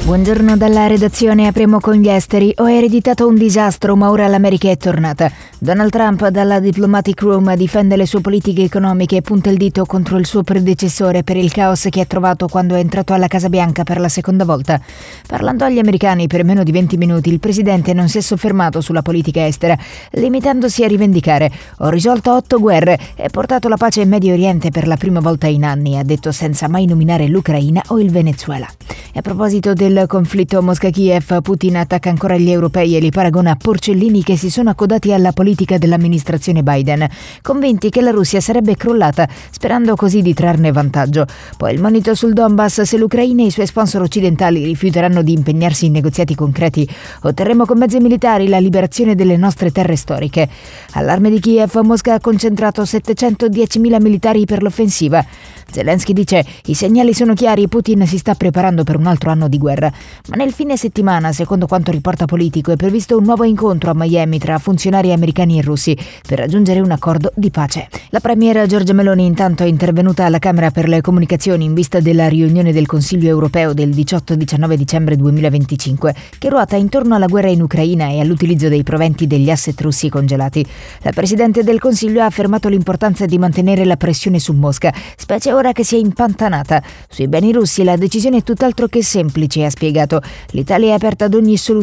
Buongiorno dalla redazione, apriamo con gli esteri. Ho ereditato un disastro, ma ora l'America è tornata. Donald Trump dalla Diplomatic Room difende le sue politiche economiche e punta il dito contro il suo predecessore per il caos che ha trovato quando è entrato alla Casa Bianca per la seconda volta. Parlando agli americani per meno di 20 minuti, il presidente non si è soffermato sulla politica estera, limitandosi a rivendicare: ho risolto 8 guerre e portato la pace in Medio Oriente per la prima volta in anni, ha detto, senza mai nominare l'Ucraina o il Venezuela. E a proposito del conflitto Mosca-Kiev, Putin attacca ancora gli europei e li paragona a porcellini che si sono accodati alla politica dell'amministrazione Biden, convinti che la Russia sarebbe crollata, sperando così di trarne vantaggio. Poi il monito sul Donbass: se l'Ucraina e i suoi sponsor occidentali rifiuteranno di impegnarsi in negoziati concreti, otterremo con mezzi militari la liberazione delle nostre terre storiche. Allarme di Kiev, Mosca ha concentrato 710.000 militari per l'offensiva. Zelensky dice: i segnali sono chiari, Putin si sta preparando per un altro anno di guerra. Ma nel fine settimana, secondo quanto riporta Politico, è previsto un nuovo incontro a Miami tra funzionari americani e russi per raggiungere un accordo di pace. La premiera Giorgia Meloni intanto è intervenuta alla Camera per le comunicazioni in vista della riunione del Consiglio europeo del 18-19 dicembre 2025, che ruota intorno alla guerra in Ucraina e all'utilizzo dei proventi degli asset russi congelati. La Presidente del Consiglio ha affermato l'importanza di mantenere la pressione su Mosca, specie ora che si è impantanata. Sui beni russi la decisione è tutt'altro che semplice, ha spiegato. L'Italia è aperta ad ogni soluzione